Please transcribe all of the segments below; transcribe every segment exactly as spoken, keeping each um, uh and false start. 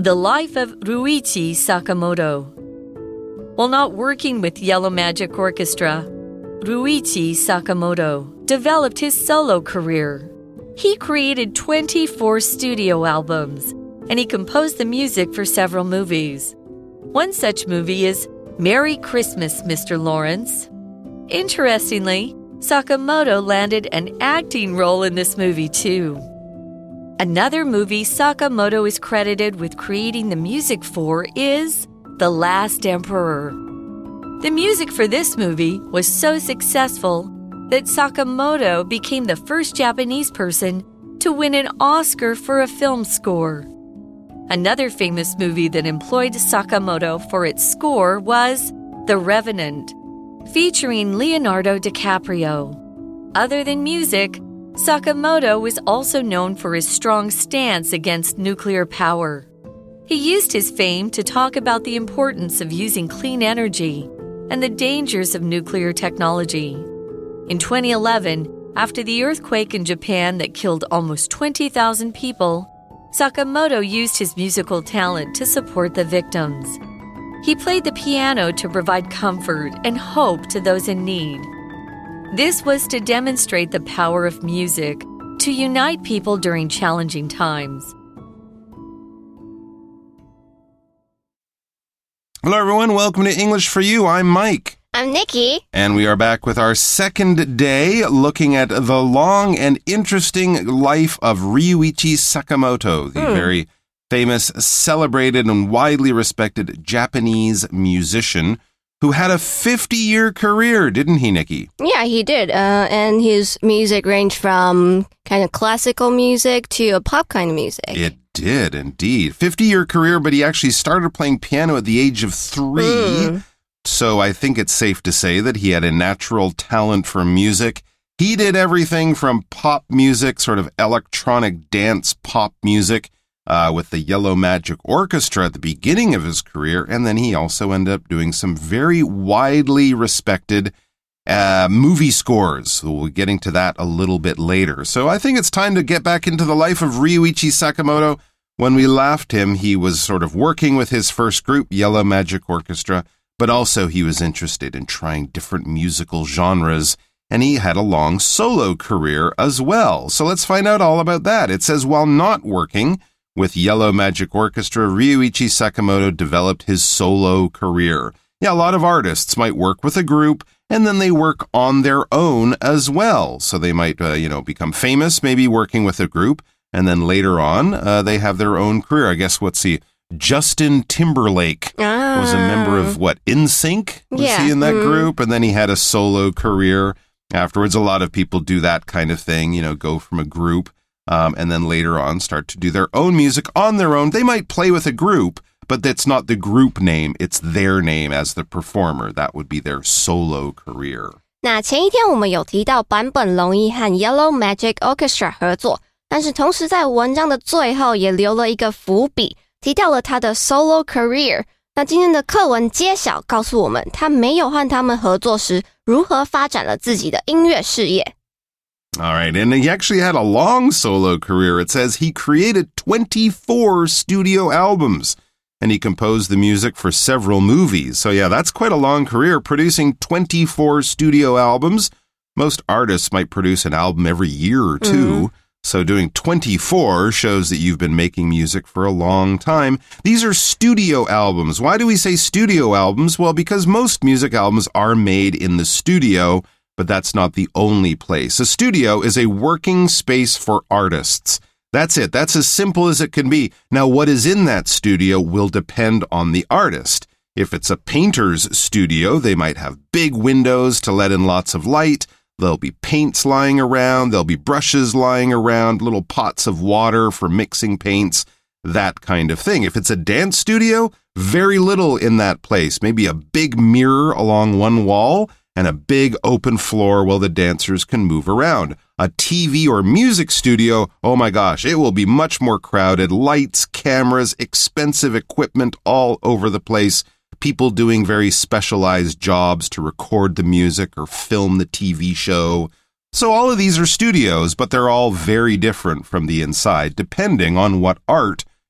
The Life of Ryuichi Sakamoto. While not working with Yellow Magic Orchestra, Ryuichi Sakamoto developed his solo career. He created twenty-four studio albums, and he composed the music for several movies. One such movie is Merry Christmas, Mister Lawrence. Interestingly, Sakamoto landed an acting role in this movie too. Another movie Sakamoto is credited with creating the music for is The Last Emperor. The music for this movie was so successful that Sakamoto became the first Japanese person to win an Oscar for a film score. Another famous movie that employed Sakamoto for its score was The Revenant, featuring Leonardo DiCaprio. Other than music, Sakamoto was also known for his strong stance against nuclear power. He used his fame to talk about the importance of using clean energy and the dangers of nuclear technology. In twenty eleven, after the earthquake in Japan that killed almost twenty thousand people, Sakamoto used his musical talent to support the victims. He played the piano to provide comfort and hope to those in need. This was to demonstrate the power of music to unite people during challenging times. Hello, everyone. Welcome to English for You. I'm Mike. I'm Nikki. And we are back with our second day looking at the long and interesting life of Ryuichi Sakamoto, the mm. very famous, celebrated, and widely respected Japanese musician who had a fifty-year career, didn't he, Nikki? Yeah, he did. Uh, and his music ranged from kind of classical music to a pop kind of music. It did, indeed. fifty-year career, but he actually started playing piano at the age of three. Mm. So I think it's safe to say that he had a natural talent for music. He did everything from pop music, sort of electronic dance pop music, uh, with the Yellow Magic Orchestra at the beginning of his career. And then he also ended up doing some very widely respected uh, movie scores. We'll be getting to that a little bit later. So I think it's time to get back into the life of Ryuichi Sakamoto. When we left him, he was sort of working with his first group, Yellow Magic Orchestra, but also he was interested in trying different musical genres, and he had a long solo career as well. So let's find out all about that. It says, while not working with Yellow Magic Orchestra, Ryuichi Sakamoto developed his solo career. Yeah, a lot of artists might work with a group, and then they work on their own as well. So they might, uh, you know, become famous, maybe working with a group, and then later on, uh, they have their own career. I guess what's the Justin Timberlake ah. was a member of, what, N Sync? Was yeah. he in that mm. group? And then he had a solo career afterwards. A lot of people do that kind of thing, you know, go from a group um, and then later on start to do their own music on their own. They might play with a group, but that's not the group name. It's their name as the performer. That would be their solo career. 那前一天我们有提到坂本龙一和 Yellow Magic Orchestra 合作，但是同时在文章的最后也留了一个伏笔，提到了他的 solo career。那今天的课文揭晓告诉我们，他没有和他们合作时如何发展了自己的音乐事业。 All right, and he actually had a long solo career. It says he created twenty-four studio albums, and he composed the music for several movies. So yeah, that's quite a long career, producing twenty-four studio albums. Most artists might produce an album every year or two. Mm-hmm. So doing twenty-four shows that you've been making music for a long time. These are studio albums. Why do we say studio albums? Well, because most music albums are made in the studio, but that's not the only place. A studio is a working space for artists. That's it. That's as simple as it can be. Now, what is in that studio will depend on the artist. If it's a painter's studio, they might have big windows to let in lots of light. There'll be paints lying around. There'll be brushes lying around, little pots of water for mixing paints, that kind of thing. If it's a dance studio, very little in that place. Maybe a big mirror along one wall and a big open floor where the dancers can move around. A T V or music studio, oh my gosh, it will be much more crowded. Lights, cameras, expensive equipment all over the place. People doing very specialized jobs to record the music or film the T V show. So all of these are studios, but they're all very different from the inside, depending on what art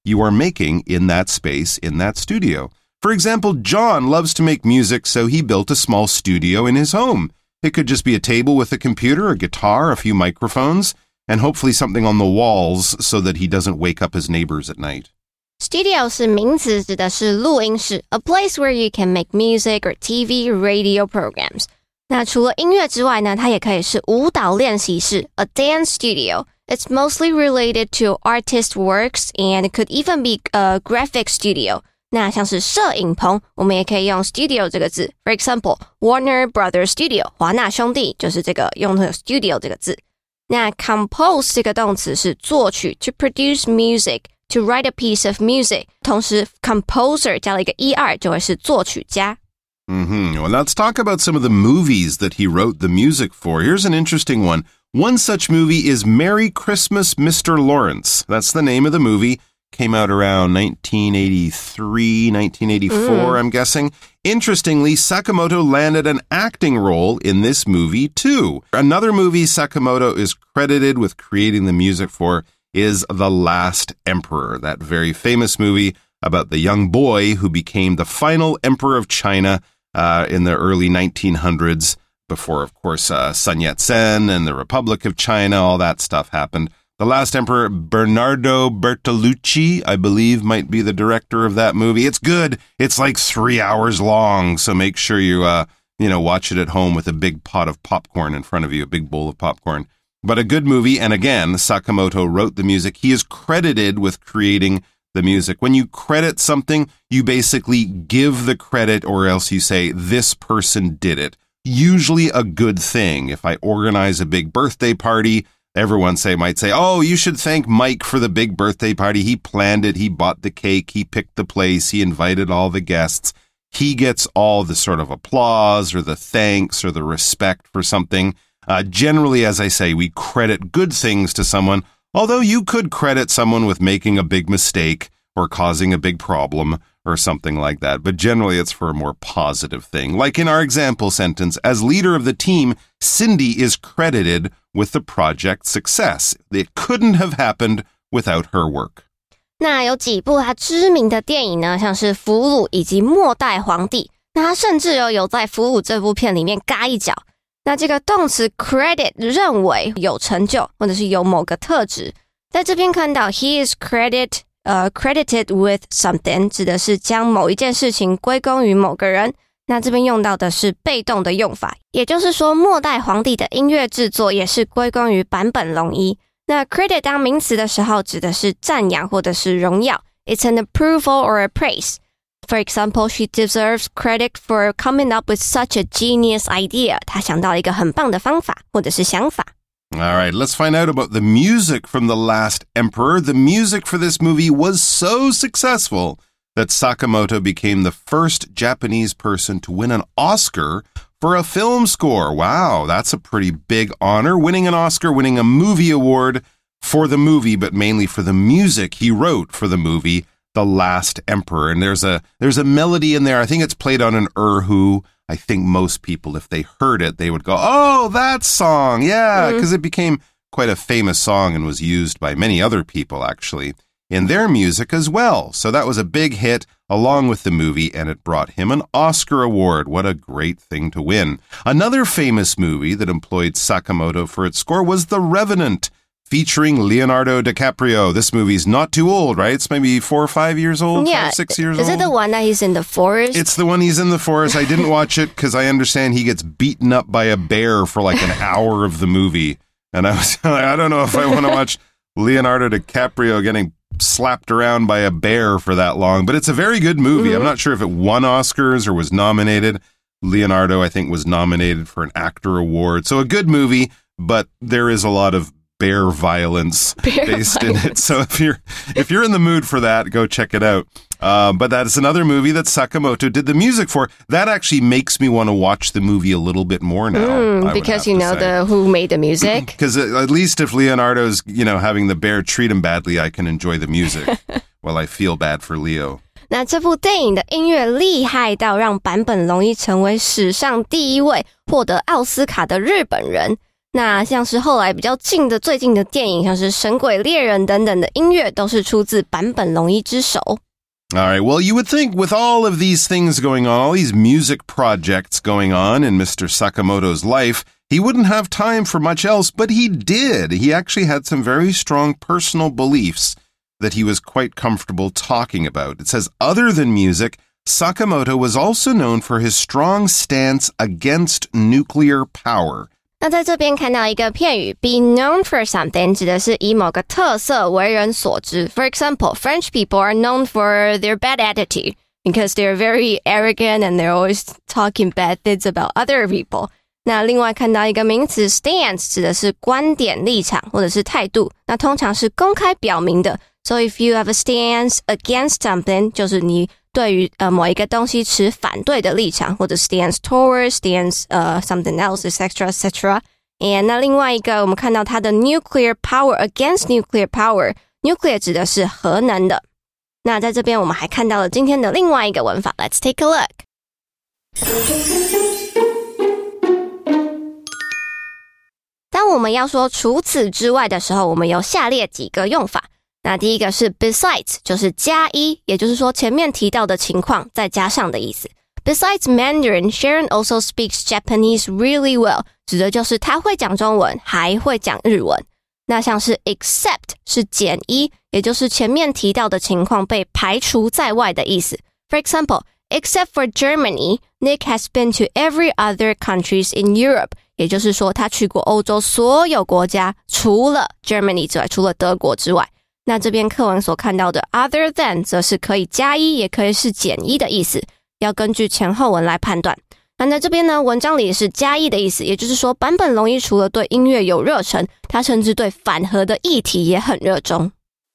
you are making in that space, in that studio. For example, John loves to make music, so he built a small studio in his home. It could just be a table with a computer, a guitar, a few microphones, and hopefully something on the walls so that he doesn't wake up his neighbors at night. Studio 是名词，指的是录音室 a place where you can make music or T V, radio programs. 那除了音乐之外呢，它也可以是舞蹈练习室 a dance studio. It's mostly related to artist works and it could even be a graphic studio. 那像是摄影棚，我们也可以用 studio 这个字。For example, Warner Brothers Studio, 华纳兄弟就是这个用这个 studio 这个字。那 compose 这个动词是作曲 to produce music.To write a piece of music. 同时 composer 加了一个 er 就会是作曲家。 Mm-hmm. Well, let's talk about some of the movies that he wrote the music for. Here's an interesting one. One such movie is Merry Christmas, Mister Lawrence. That's the name of the movie. Came out around nineteen eighty-three, nineteen eighty-four, mm. I'm guessing. Interestingly, Sakamoto landed an acting role in this movie, too. Another movie Sakamoto is credited with creating the music for is The Last Emperor, that very famous movie about the young boy who became the final emperor of China uh, in the early nineteen hundreds, before, of course, uh, Sun Yat-sen and the Republic of China, all that stuff happened. The Last Emperor, Bernardo Bertolucci, I believe, might be the director of that movie. It's good. It's like three hours long, so make sure you, uh, you know, watch it at home with a big pot of popcorn in front of you, a big bowl of popcorn. But a good movie, and again, Sakamoto wrote the music. He is credited with creating the music. When you credit something, you basically give the credit, or else you say, this person did it. Usually a good thing. If I organize a big birthday party, everyone say might say, oh, you should thank Mike for the big birthday party. He planned it. He bought the cake. He picked the place. He invited all the guests. He gets all the sort of applause or the thanks or the respect for something. Uh, generally, as I say, we credit good things to someone, although you could credit someone with making a big mistake or causing a big problem or something like that. But generally, it's for a more positive thing. Like in our example sentence, as leader of the team, Cindy is credited with the project's success. It couldn't have happened without her work. 那有几部他知名的电影呢，像是《俘虏》以及《末代皇帝》。那他甚至有有在《俘虏》这部片里面嘎一脚。那这个动词 credit 认为有成就或者是有某个特质，在这边看到 he is credit 呃、uh, credited with something 指的是将某一件事情归功于某个人，那这边用到的是被动的用法，也就是说末代皇帝的音乐制作也是归功于坂本龙一。那 credit 当名词的时候指的是赞扬或者是荣耀， it's an approval or a praise。For example, she deserves credit for coming up with such a genius idea. 她想到了一个很棒的方法或者是想法。 All right, let's find out about the music from The Last Emperor. The music for this movie was so successful that Sakamoto became the first Japanese person to win an Oscar for a film score. Wow, that's a pretty big honor. Winning an Oscar, winning a movie award for the movie, but mainly for the music he wrote for the movie The Last Emperor. And there's a there's a melody in there. I think it's played on an erhu. I think most people, if they heard it, they would go, oh, that song. Yeah, because mm-hmm. it became quite a famous song and was used by many other people, actually, in their music as well. So that was a big hit along with the movie, and it brought him an Oscar award. What a great thing to win. Another famous movie that employed Sakamoto for its score was The Revenant, featuring Leonardo DiCaprio. This movie's not too old, right? It's maybe four or five years old, yeah. five, six years Is old. Is it the one that he's in the forest? It's the one he's in the forest. I didn't watch it because I understand he gets beaten up by a bear for like an hour of the movie. And I was like, I don't know if I want to watch Leonardo DiCaprio getting slapped around by a bear for that long. But it's a very good movie. Mm-hmm. I'm not sure if it won Oscars or was nominated. Leonardo, I think, was nominated for an actor award. So a good movie, but there is a lot of bear violence bear based violence. in it. So if you're if you're in the mood for that, go check it out. Uh, but that is another movie that Sakamoto did the music for. That actually makes me want to watch the movie a little bit more now. Mm, because you know the who made the music? Because at least if Leonardo's, you know, having the bear treat him badly, I can enjoy the music while I feel bad for Leo. 那这部电影的音乐厉害到让坂本龙一成为史上第一位获得奥斯卡的日本人。 那像是后来比较近的最近的电影，像是《神鬼猎人》等等的音乐，都是出自坂本龙一之手。 All right, well, you would think with all of these things going on, all these music projects going on in Mister Sakamoto's life, he wouldn't have time for much else, but he did. He actually had some very strong personal beliefs that he was quite comfortable talking about. It says, other than music, Sakamoto was also known for his strong stance against nuclear power. 那在这边看到一个片语 be known for something 指的是以某个特色为人所知。For example, French people are known for their bad attitude because they're very arrogant and they're always talking bad things about other people. 那另外看到一个名词 stance 指的是观点、立场或者是态度，那通常是公开表明的。So if you have a stance against something 就是你对于呃某一个东西持反对的立场，或者 stance towards, stance 呃 something else, et cetera, et cetera. And 那另外一个我们看到它的 nuclear power against nuclear power, nuclear 指的是核能的。那在这边我们还看到了今天的另外一个文法 ，Let's take a look. 当我们要说除此之外的时候，我们有下列几个用法。那第一个是 besides 就是加一，也就是说前面提到的情况再加上的意思。Besides Mandarin, Sharon also speaks Japanese really well 指的就是她会讲中文还会讲日文。那像是 except 是减一，也就是前面提到的情况被排除在外的意思。For example, except for Germany, Nick has been to every other countries in Europe 也就是说他去过欧洲所有国家除了 Germany 之外，除了德国之外。那这边课文所看到的 other than 则是可以加一也可以是减一的意思，要根据前後文来判断。那在这边呢，文章里是加一的意思，也就是说坂本龙一除了对音乐有热忱，他甚至对反核的议题也很热衷。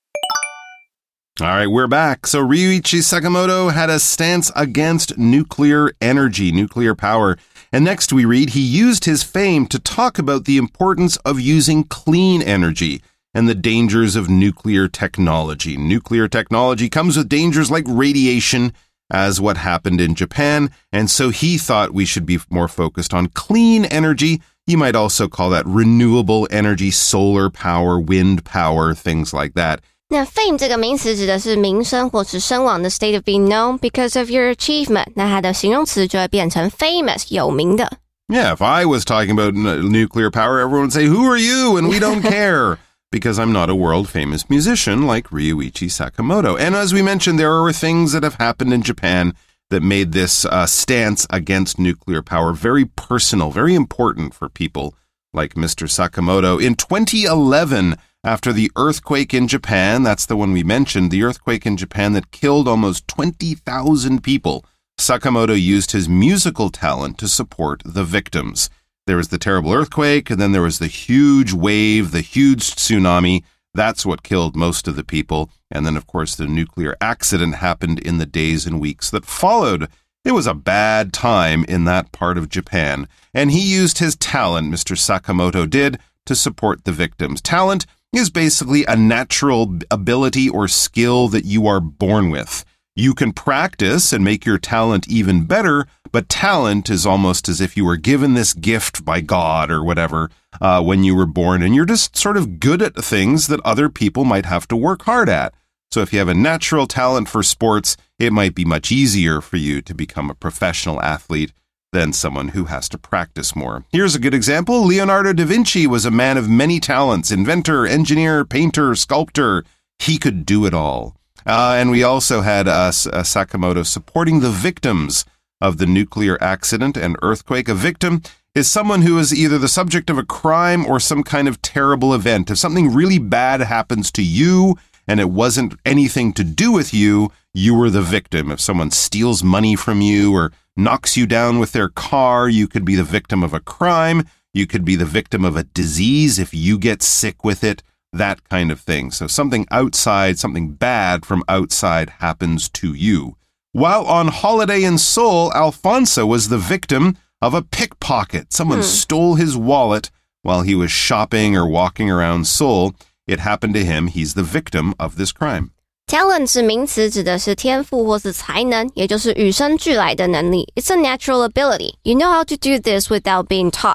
All right, we're back. So Ryuichi Sakamoto had a stance against nuclear energy, nuclear power. And next we read, he used his fame to talk about the importance of using clean energy and the dangers of nuclear technology. Nuclear technology comes with dangers like radiation, as what happened in Japan, and so he thought we should be more focused on clean energy. You might also call that renewable energy, solar power, wind power, things like that. 那 fame 这个名词指的是名声或是声望的 state of being known because of your achievement. 那它的形容词就会变成 famous, 有名的。 Yeah, if I was talking about nuclear power, everyone would say, who are you? And we don't care. Because I'm not a world-famous musician like Ryuichi Sakamoto. And as we mentioned, there are things that have happened in Japan that made this uh, stance against nuclear power very personal, very important for people like Mister Sakamoto. In twenty eleven, after the earthquake in Japan, that's the one we mentioned, the earthquake in Japan that killed almost twenty thousand people, Sakamoto used his musical talent to support the victims. There was the terrible earthquake, and then there was the huge wave, the huge tsunami. That's what killed most of the people. And then, of course, the nuclear accident happened in the days and weeks that followed. It was a bad time in that part of Japan. And he used his talent, Mister Sakamoto did, to support the victims. Talent is basically a natural ability or skill that you are born with. You can practice and make your talent even better, but talent is almost as if you were given this gift by God or whatever uh, when you were born, and you're just sort of good at things that other people might have to work hard at. So if you have a natural talent for sports, it might be much easier for you to become a professional athlete than someone who has to practice more. Here's a good example. Leonardo da Vinci was a man of many talents, inventor, engineer, painter, sculptor. He could do it all. Uh, and we also had uh, uh, Sakamoto supporting the victims of the nuclear accident and earthquake. A victim is someone who is either the subject of a crime or some kind of terrible event. If something really bad happens to you and it wasn't anything to do with you, you were the victim. If someone steals money from you or knocks you down with their car, you could be the victim of a crime. You could be the victim of a disease if you get sick with it. That kind of thing. So something outside, something bad from outside happens to you. While on holiday in Seoul, Alfonso was the victim of a pickpocket. Someone hmm. stole his wallet while he was shopping or walking around Seoul. It happened to him. He's the victim of this crime. Talent 是名词，指的是天赋或是才能，也就是与生俱来的能力。It's a natural ability. You know how to do this without being taught.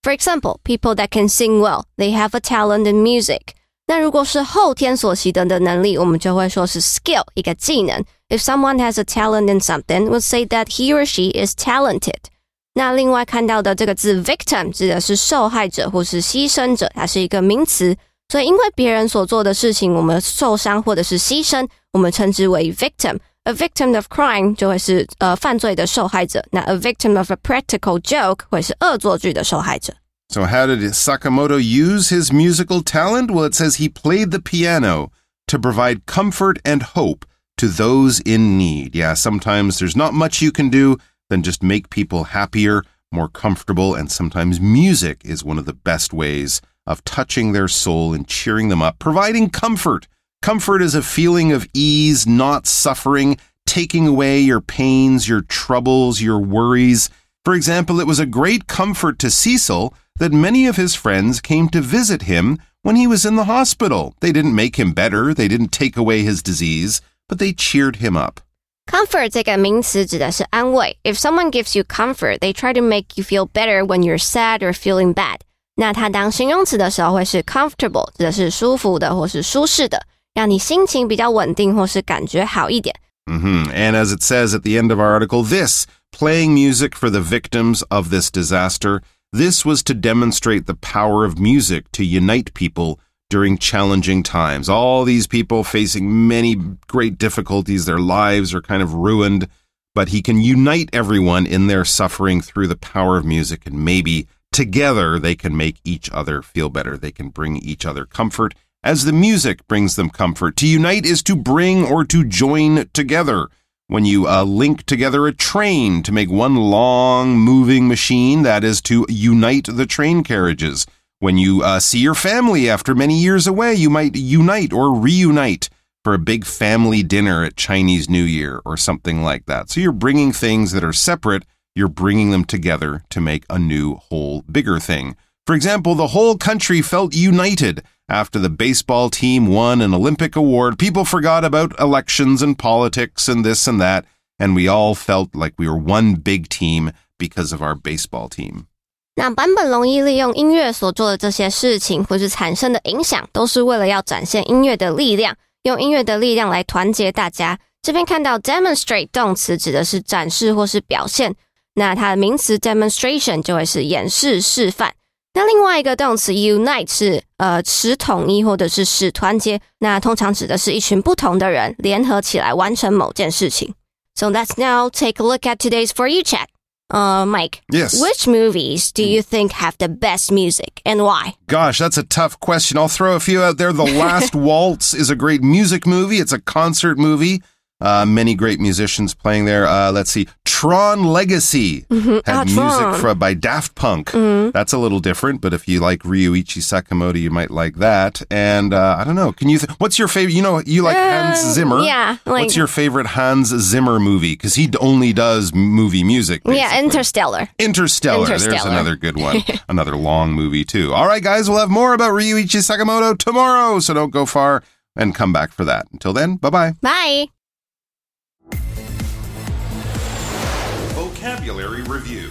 For example, people that can sing well, they have a talent in music. 那如果是后天所习得的能力，我们就会说是 skill 一个技能。If someone has a talent in something, we'll say that he or she is talented. 那另外看到的这个字 victim 指的是受害者或是牺牲者，它是一个名词。所以因为别人所做的事情，我们受伤或者是牺牲，我们称之为 victim。A victim of crime 就会是呃犯罪的受害者，那 a victim of a practical joke 会是恶作剧的受害者。 So how did Sakamoto use his musical talent? Well, it says he played the piano to provide comfort and hope to those in need. Yeah, sometimes there's not much you can do than just make people happier, more comfortable, and sometimes music is one of the best ways of touching their soul and cheering them up, providing comfort. Comfort is a feeling of ease, not suffering, taking away your pains, your troubles, your worries. For example, it was a great comfort to Cecil that many of his friends came to visit him when he was in the hospital. They didn't make him better, they didn't take away his disease, but they cheered him up. Comfort 这个名词指的是安慰。If someone gives you comfort, they try to make you feel better when you're sad or feeling bad. 那它当形容词的时候会是 comfortable， 指的是舒服的或是舒适的，让你心情比较稳定或是感觉好一点。 Mm-hmm. And as it says at the end of our article, this, playing music for the victims of this disaster, this was to demonstrate the power of music to unite people during challenging times. All these people facing many great difficulties, their lives are kind of ruined, but he can unite everyone in their suffering through the power of music, and maybe together they can make each other feel better. They can bring each other comfort as the music brings them comfort. To unite is to bring or to join together. When you uh, link together a train to make one long moving machine, that is to unite the train carriages. When you uh, see your family after many years away, you might unite or reunite for a big family dinner at Chinese New Year or something like that. So you're bringing things that are separate, you're bringing them together to make a new, whole, bigger thing. For example, the whole country felt united after the baseball team won an Olympic award. People forgot about elections and politics and this and that, and we all felt like we were one big team because of our baseball team. 那坂本龙一利用音乐所做的这些事情或是产生的影响，都是为了要展现音乐的力量，用音乐的力量来团结大家。这边看到 demonstrate 动词指的是展示或是表现，那它的名词 demonstration 就会是演示示范。那另外一个动词 unite 是呃使统一或者是使团结，那通常指的是一群不同的人联合起来完成某件事情。So let's now take a look at today's For You chat. Uh, Mike, yes. Which movies do you think have the best music and why? Gosh, that's a tough question. I'll throw a few out there. The Last Waltz is a great music movie. It's a concert movie. Uh, many great musicians playing there. Uh, let's see. Tron Legacy mm-hmm. had oh, music Tron. for, by Daft Punk. Mm-hmm. That's a little different, but if you like Ryuichi Sakamoto, you might like that. And uh, I don't know. Can you? Th- what's your favorite? You know, you like uh, Hans Zimmer. Yeah. Like, what's your favorite Hans Zimmer movie? Because he only does movie music. Basically. Yeah, Interstellar. Interstellar. Interstellar. There's another good one. Another long movie too. All right, guys, we'll have more about Ryuichi Sakamoto tomorrow, so don't go far and come back for that. Until then, bye-bye. Bye. Vocabulary Review.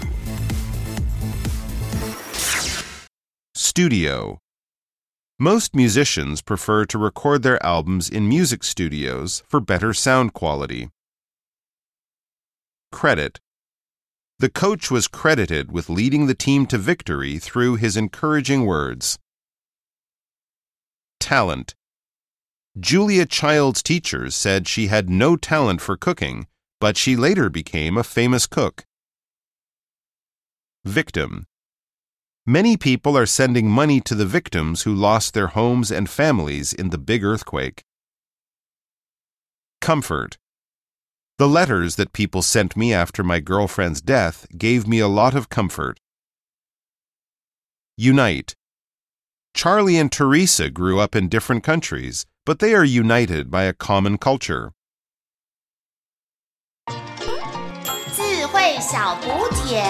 Studio. Most musicians prefer to record their albums in music studios for better sound quality. Credit. The coach was credited with leading the team to victory through his encouraging words. Talent. Julia Child's teachers said she had no talent for cooking, but she later became a famous cook. Victim. Many people are sending money to the victims who lost their homes and families in the big earthquake. Comfort. The letters that people sent me after my girlfriend's death gave me a lot of comfort. Unite. Charlie and Teresa grew up in different countries, but they are united by a common culture. 智慧小补帖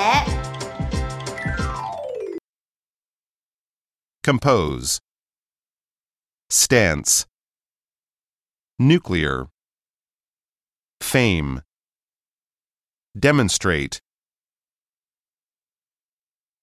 Compose. Stance. Nuclear. Fame. Demonstrate.